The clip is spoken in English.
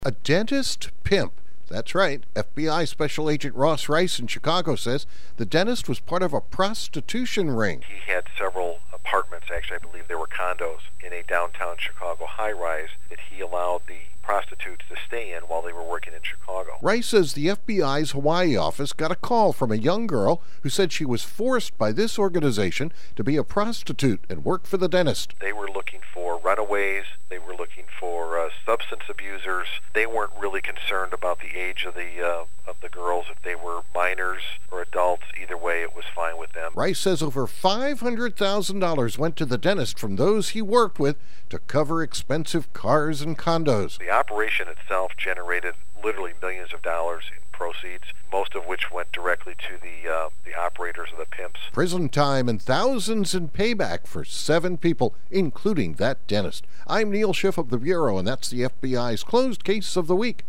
A dentist pimp. That's right. FBI Special Agent Ross Rice in Chicago says the dentist was part of a prostitution ring. He had several apartments, actually I believe they were condos, in a downtown Chicago high-rise that he allowed the prostitutes to stay in while they were working in Chicago. Rice says the FBI's Hawaii office got a call from a young girl who said she was forced by this organization to be a prostitute and work for the dentist. They were looking for runaways. They were looking for substance abusers. They weren't really concerned about the age of the girls. If they were minors or adults, either way, it was fine with them. Rice says over $500,000 went to the dentist from those he worked with to cover expensive cars and condos. The operation itself generated literally millions of dollars in proceeds, most of which went directly to the operators of the pimps. Prison time and thousands in payback for 7 people, including that dentist. I'm Neil Schiff of the Bureau, and that's the FBI's Closed Case of the Week.